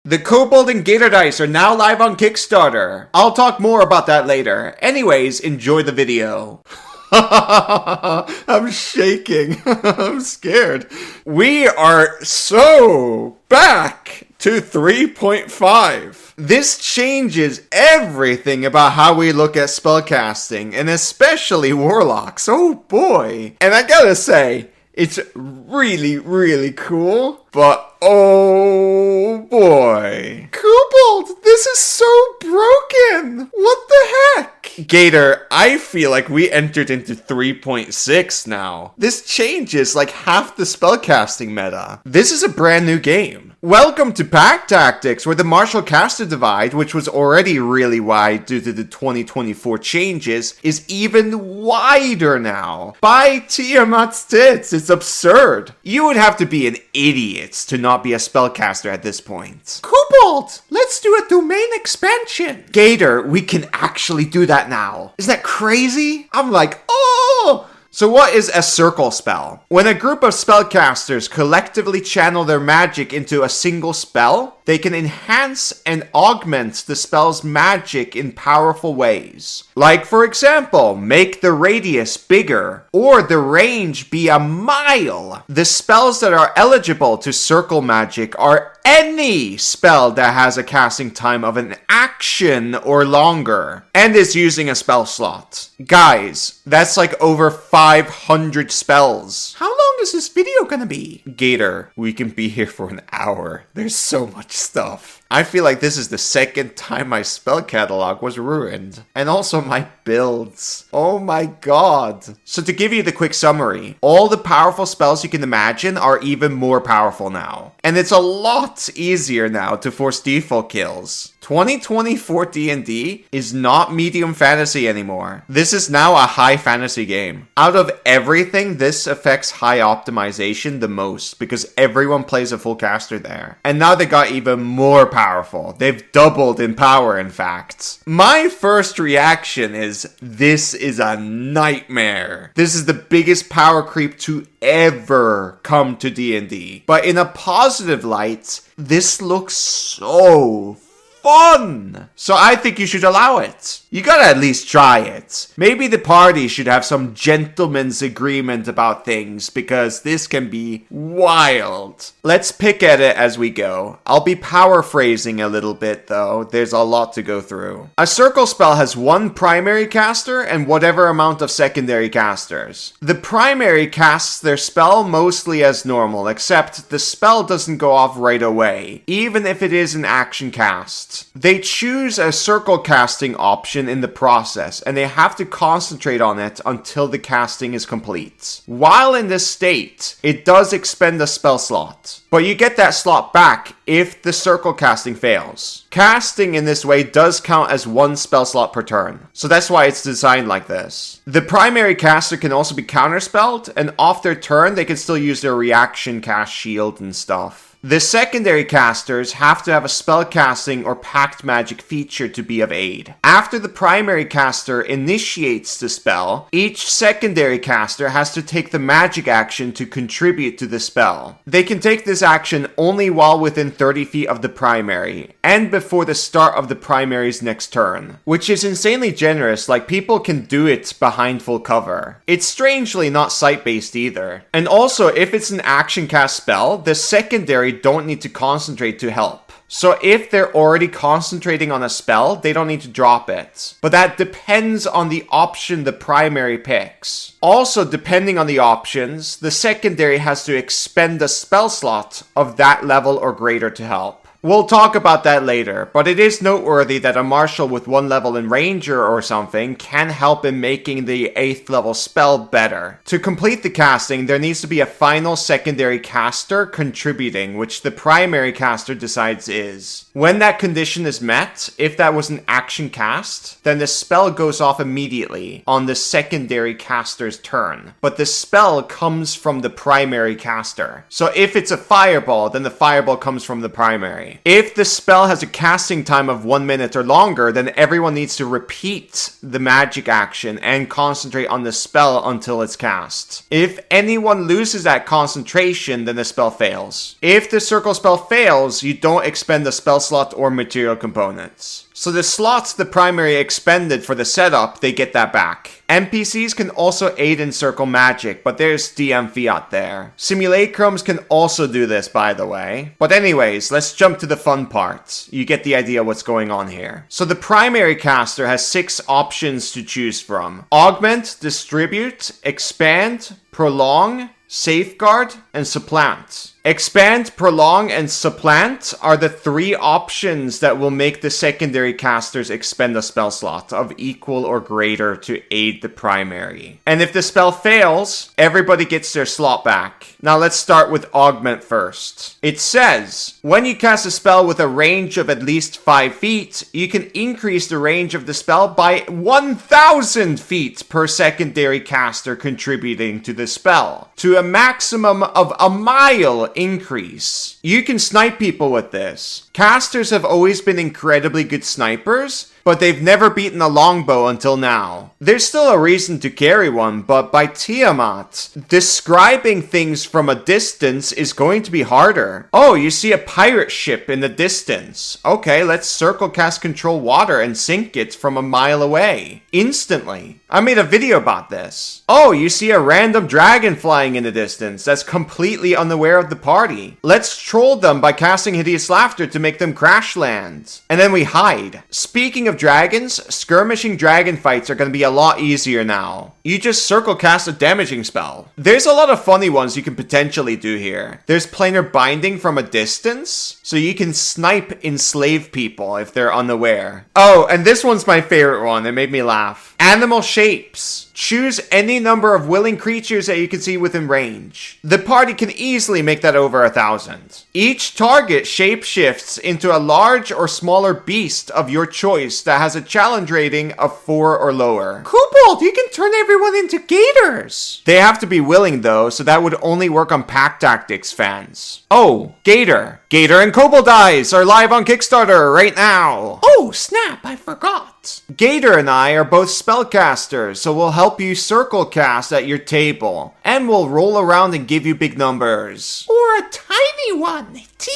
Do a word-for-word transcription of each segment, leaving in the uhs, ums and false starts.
The Kobold and Gator Dice are now live on Kickstarter. I'll talk more about that later. Anyways, enjoy the video. I'm shaking. I'm scared. We are so back to three point five. This changes everything about how we look at spellcasting, and especially warlocks. Oh boy. And I gotta say, it's really, really cool, but oh boy. Kobold, this is so broken! What the heck? Gator, I feel like we entered into three point six now. This changes like half the spellcasting meta. This is a brand new game. Welcome to Pack Tactics, where the martial caster divide, which was already really wide due to the twenty twenty-four changes, is even wider now. By Tiamat's tits, it's absurd. You would have to be an idiot to not be a spellcaster at this point. Kobold, let's do a domain expansion. Gator, we can actually do that now. Isn't that crazy? I'm like, oh! So what is a circle spell? When a group of spellcasters collectively channel their magic into a single spell, they can enhance and augment the spell's magic in powerful ways. Like, for example, make the radius bigger, or the range be a mile. The spells that are eligible to circle magic are any spell that has a casting time of an action or longer, and is using a spell slot. Guys, that's like over five hundred spells. How long is this video gonna be? Gator, we can be here for an hour. There's so much stuff. I feel like this is the second time my spell catalog was ruined. And also my builds. Oh my god. So to give you the quick summary, all the powerful spells you can imagine are even more powerful now. And it's a lot easier now to force default kills. twenty twenty-four D and D is not medium fantasy anymore. This is now a high fantasy game. Out of everything, this affects high optimization the most because everyone plays a full caster there. And now they got even more powerful. They've doubled in power, in fact. My first reaction is, this is a nightmare. This is the biggest power creep to ever come to D and D. But in a positive light, this looks so fun. So I think you should allow it. You gotta at least try it. Maybe the party should have some gentleman's agreement about things, because this can be wild. Let's pick at it as we go. I'll be paraphrasing a little bit though. There's a lot to go through. A circle spell has one primary caster and whatever amount of secondary casters. The primary casts their spell mostly as normal, except the spell doesn't go off right away, even if it is an action cast. They choose a circle casting option in the process, and they have to concentrate on it until the casting is complete. While in this state, it does expend a spell slot, but you get that slot back if the circle casting fails. Casting in this way does count as one spell slot per turn, so that's why it's designed like this. The primary caster can also be counterspelled, and off their turn they can still use their reaction cast shield and stuff. The secondary casters have to have a spellcasting or pact magic feature to be of aid. After the primary caster initiates the spell, each secondary caster has to take the magic action to contribute to the spell. They can take this action only while within thirty feet of the primary, and before the start of the primary's next turn, which is insanely generous. Like, people can do it behind full cover. It's strangely not sight-based either. And also, if it's an action cast spell, the secondary don't need to concentrate to help. So if they're already concentrating on a spell, they don't need to drop it. But that depends on the option the primary picks. Also, depending on the options, the secondary has to expend a spell slot of that level or greater to help. We'll talk about that later, but it is noteworthy that a martial with one level in ranger or something can help in making the eighth level spell better. To complete the casting, there needs to be a final secondary caster contributing, which the primary caster decides is. When that condition is met, if that was an action cast, then the spell goes off immediately on the secondary caster's turn, but the spell comes from the primary caster. So if it's a fireball, then the fireball comes from the primary. If the spell has a casting time of one minute or longer, then everyone needs to repeat the magic action and concentrate on the spell until it's cast. If anyone loses that concentration, then the spell fails. If the circle spell fails, you don't expect expend a spell slot or material components. So the slots the primary expended for the setup, they get that back. N P Cs can also aid in circle magic, but there's D M Fiat there. Simulacrums can also do this, by the way. But anyways, let's jump to the fun part. You get the idea what's going on here. So the primary caster has six options to choose from. Augment, Distribute, Expand, Prolong, Safeguard, and Supplant. Expand, Prolong, and Supplant are the three options that will make the secondary casters expend a spell slot of equal or greater to aid the primary. And if the spell fails, everybody gets their slot back. Now let's start with Augment first. It says, when you cast a spell with a range of at least five feet, you can increase the range of the spell by one thousand feet per secondary caster contributing to the spell, to a maximum of a mile increase. You can snipe people with this. Casters have always been incredibly good snipers, but they've never beaten a longbow until now. There's still a reason to carry one, but by Tiamat, describing things from a distance is going to be harder. Oh, you see a pirate ship in the distance. Okay, let's circle cast control water and sink it from a mile away. Instantly. I made a video about this. Oh, you see a random dragon flying in the distance that's completely unaware of the party. Let's troll them by casting Hideous Laughter to make them crash land. And then we hide. Speaking of dragons, skirmishing dragon fights are going to be a lot easier now. You just circle cast a damaging spell. There's a lot of funny ones you can potentially do here. There's planar binding from a distance, so you can snipe enslave people if they're unaware. Oh, and this one's my favorite one. It made me laugh. Animal shapes. Choose any number of willing creatures that you can see within range. The party can easily make that over a thousand. Each target shapeshifts into a large or smaller beast of your choice that has a challenge rating of four or lower. Kobold, you can turn everyone into gators! They have to be willing though, so that would only work on Pack Tactics fans. Oh, Gator. Gator and Kobold Eyes are live on Kickstarter right now. Oh, snap, I forgot. Gator and I are both spellcasters, so we'll help you circle cast at your table, and we'll roll around and give you big numbers. Or a tiny one.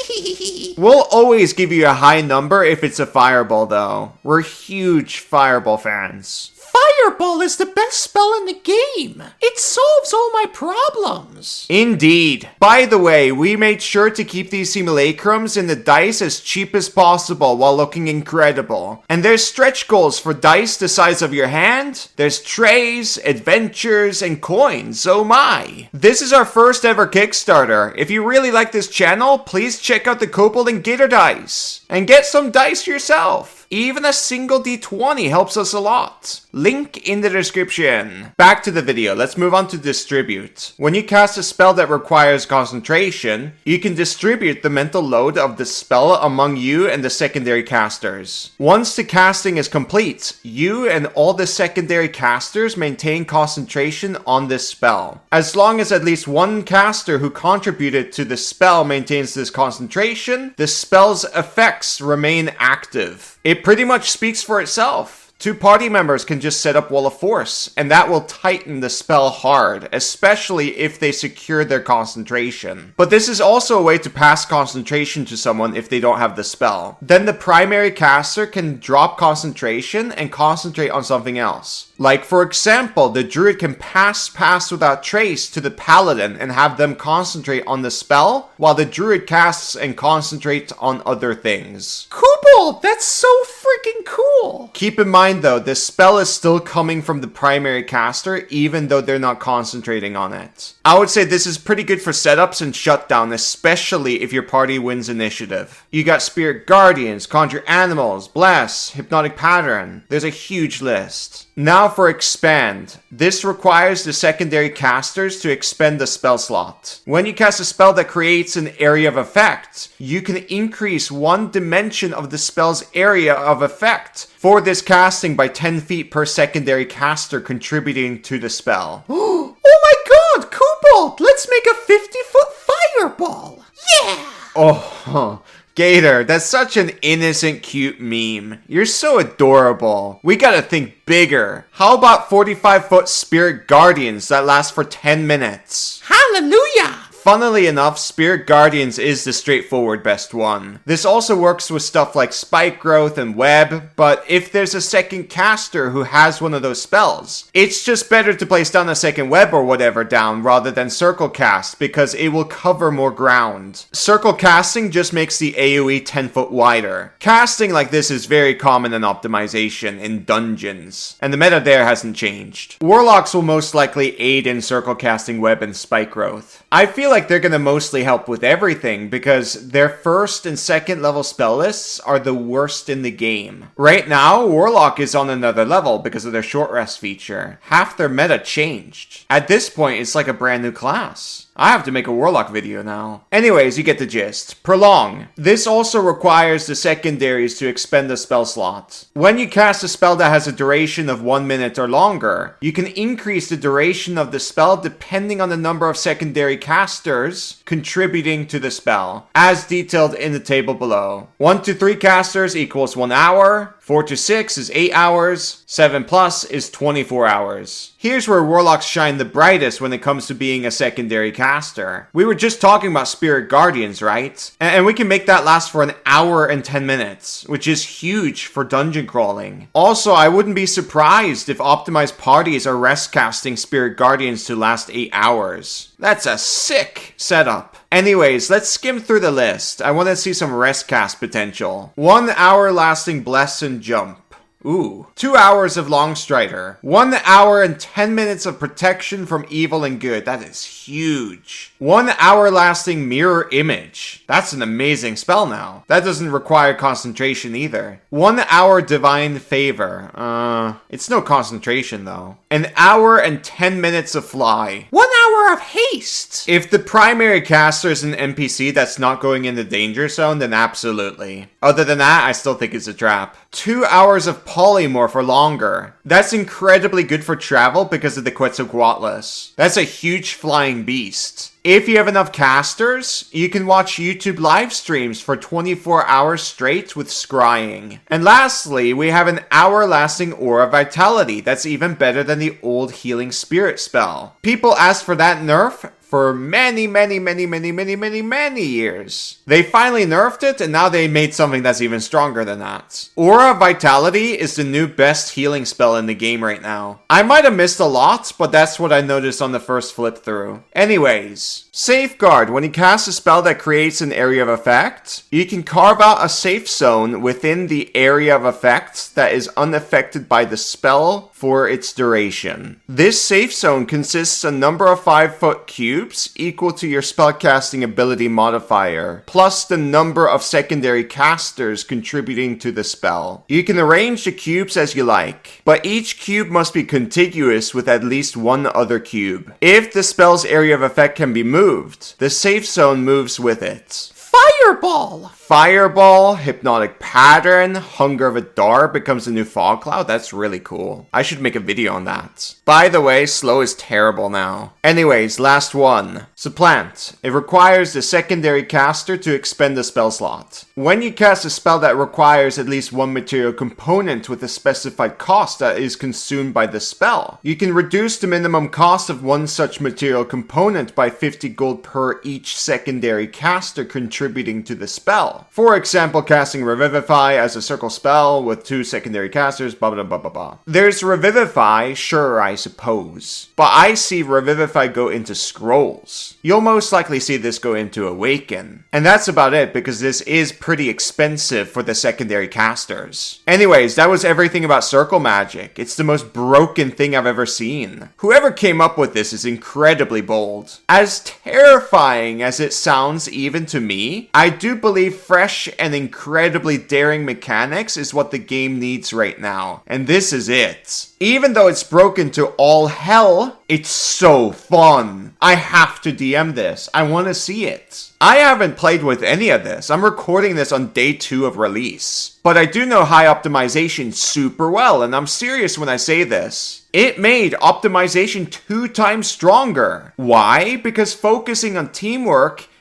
We'll always give you a high number if it's a fireball though. We're huge fireball fans. Fireball is the best spell in the game. It solves all my problems. Indeed. By the way, we made sure to keep these simulacrums in the dice as cheap as possible while looking incredible. And there's stretch goals for dice the size of your hand. There's trays, adventures, and coins. Oh my. This is our first ever Kickstarter. If you really like this channel, please check out the Kobold and Gator dice. And get some dice yourself. Even a single d twenty helps us a lot. Link in the description. Back to the video, let's move on to distribute. When you cast a spell that requires concentration, you can distribute the mental load of the spell among you and the secondary casters. Once the casting is complete, you and all the secondary casters maintain concentration on this spell. As long as at least one caster who contributed to the spell maintains this concentration, the spell's effects remain active. It pretty much speaks for itself. Two party members can just set up Wall of Force, and that will tighten the spell hard, especially if they secure their concentration. But this is also a way to pass concentration to someone if they don't have the spell. Then the primary caster can drop concentration and concentrate on something else. Like, for example, the druid can pass Pass Without Trace to the paladin and have them concentrate on the spell, while the druid casts and concentrates on other things. Kobold, that's so freaking cool! Keep in mind though, this spell is still coming from the primary caster, even though they're not concentrating on it. I would say this is pretty good for setups and shutdown, especially if your party wins initiative. You got Spirit Guardians, Conjure Animals, Bless, Hypnotic Pattern. There's a huge list. Now for Expand. This requires the secondary casters to expend a spell slot. When you cast a spell that creates an area of effect, you can increase one dimension of the spell's area of effect for this casting by ten feet per secondary caster contributing to the spell. Oh my god, Kobold! Let's make a fifty foot fireball! Yeah! Oh, huh. Gator, that's such an innocent, cute meme. You're so adorable. We gotta think bigger. How about forty-five foot Spirit Guardians that last for ten minutes? Hallelujah! funnily enough, Spirit Guardians is the straightforward best one. This also works with stuff like Spike Growth and Web, but if there's a second caster who has one of those spells, it's just better to place down a second Web or whatever down rather than Circle Cast, because it will cover more ground. Circle Casting just makes the AoE ten foot wider. Casting like this is very common in optimization in dungeons, and the meta there hasn't changed. Warlocks will most likely aid in Circle Casting, Web, and Spike Growth. I feel like they're gonna mostly help with everything because their first and second level spell lists are the worst in the game. Right now, Warlock is on another level because of their short rest feature. Half their meta changed. At this point, it's like a brand new class. I have to make a Warlock video now. Anyways, you get the gist. Prolong. This also requires the secondaries to expend a spell slot. When you cast a spell that has a duration of one minute or longer, you can increase the duration of the spell depending on the number of secondary casters contributing to the spell, as detailed in the table below. one to three casters equals one hour, four to six is eight hours, seven plus is twenty-four hours. Here's where Warlocks shine the brightest when it comes to being a secondary caster. We were just talking about Spirit Guardians, right? And we can make that last for an hour and ten minutes, which is huge for dungeon crawling. Also, I wouldn't be surprised if optimized parties are rest casting Spirit Guardians to last eight hours. That's a sick setup. Anyways, let's skim through the list. I want to see some rest cast potential. One hour lasting Bless and Jump. Ooh. Two hours of Longstrider. One hour and ten minutes of protection from evil and good. That is huge. One hour lasting Mirror Image. That's an amazing spell now. That doesn't require concentration either. One hour Divine Favor. Uh, it's no concentration though. An hour and ten minutes of Fly. One hour of Haste. If the primary caster is an N P C that's not going in the danger zone, then absolutely. Other than that, I still think it's a trap. Two hours of Polymorph or longer. That's incredibly good for travel because of the Quetzalcoatlus. That's a huge flying beast. If you have enough casters, you can watch YouTube live streams for twenty-four hours straight with scrying. And lastly, we have an hour lasting Aura Vitality. That's even better than the old Healing Spirit spell. People asked for that nerf for many, many, many, many, many, many, many years. They finally nerfed it, and now they made something that's even stronger than that. Aura Vitality is the new best healing spell in the game right now. I might have missed a lot, but that's what I noticed on the first flip through. Anyways, Safeguard. When you cast a spell that creates an area of effect, you can carve out a safe zone within the area of effect that is unaffected by the spell for its duration. This safe zone consists of a number of five foot cubes equal to your spellcasting ability modifier, plus the number of secondary casters contributing to the spell. You can arrange the cubes as you like, but each cube must be contiguous with at least one other cube. If the spell's area of effect can be moved, the safe zone moves with it. Fireball! Fireball, Hypnotic Pattern, Hunger of Adar becomes a new fog cloud. That's really cool. I should make a video on that. By the way, slow is terrible now. Anyways, last one. Supplant. It requires the secondary caster to expend a spell slot. When you cast a spell that requires at least one material component with a specified cost that is consumed by the spell, you can reduce the minimum cost of one such material component by fifty gold per each secondary caster contributing to the spell. For example, casting Revivify as a circle spell with two secondary casters, blah blah blah blah blah. There's Revivify, sure, I suppose. But I see Revivify go into Scrolls. You'll most likely see this go into Awaken. And that's about it, because this is pretty expensive for the secondary casters. Anyways, that was everything about Circle Magic. It's the most broken thing I've ever seen. Whoever came up with this is incredibly bold. As terrifying as it sounds even to me, I do believe fresh and incredibly daring mechanics is what the game needs right now. And this is it. Even though it's broken to all hell, it's so fun. I have to D M this. I want to see it. I haven't played with any of this. I'm recording this on day two of release. But I do know high optimization super well, and I'm serious when I say this. It made optimization two times stronger. Why? Because focusing on teamwork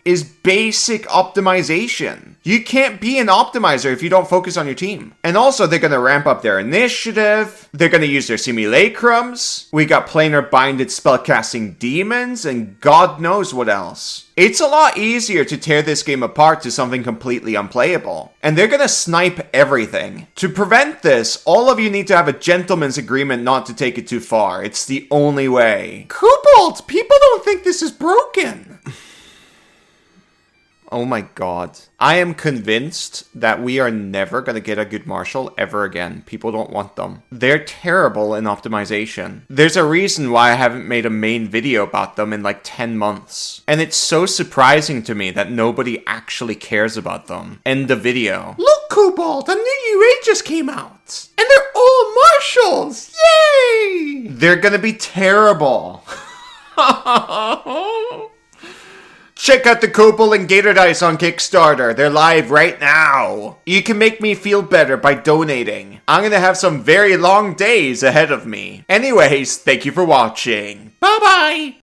is basic optimization. You can't be an optimizer if you don't focus on your team. And also, they're going to ramp up their initiative. They're going to use their simulacrums. We got planar binded spellcasting demons and God knows what else. It's a lot easier to tear this game apart to something completely unplayable. And they're going to snipe everything. To prevent this, all of you need to have a gentleman's agreement not to take it too far. It's the only way. Cobalt, people don't think this is broken. Oh my god. I am convinced that we are never going to get a good Marshal ever again. People don't want them. They're terrible in optimization. There's a reason why I haven't made a main video about them in like ten months. And it's so surprising to me that nobody actually cares about them. End the video. Look, Cobalt, a new U A just came out. And they're all Marshals. Yay! They're going to be terrible. Check out the Cobalt and Gator Dice on Kickstarter. They're live right now. You can make me feel better by donating. I'm gonna have some very long days ahead of me. Anyways, thank you for watching. Bye-bye!